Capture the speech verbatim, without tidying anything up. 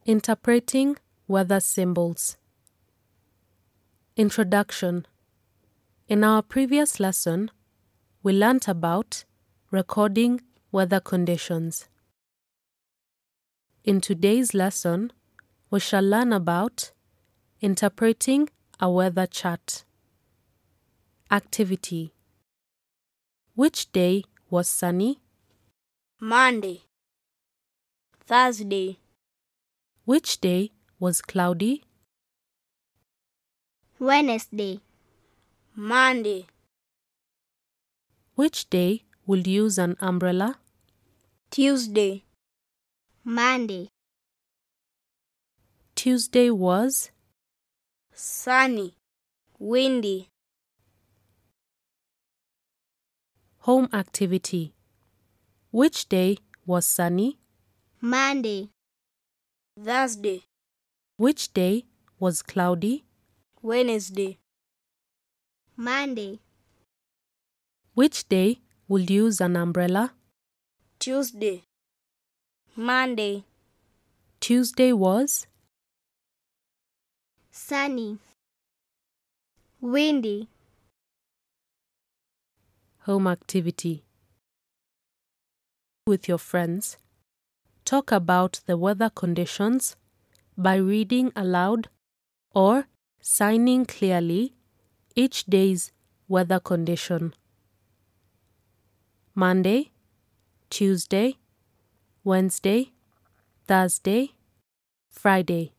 Interpreting weather symbols. Introduction. In our previous lesson, we learnt about recording weather conditions. In today's lesson, we shall learn about interpreting a weather chart. Activity. Which day was sunny? Monday, Thursday, Which day was cloudy? Wednesday, Monday, Which day will use an umbrella? Tuesday, Monday, Tuesday was sunny, windy, home activity. Which day was sunny? Monday, Thursday, Which day was cloudy? Wednesday, Monday, Which day will use an umbrella? Tuesday, Monday, Tuesday was sunny, windy, home activity. With your friends, talk about the weather conditions by reading aloud or signing clearly each day's weather condition. Monday, Tuesday, Wednesday, Thursday, Friday.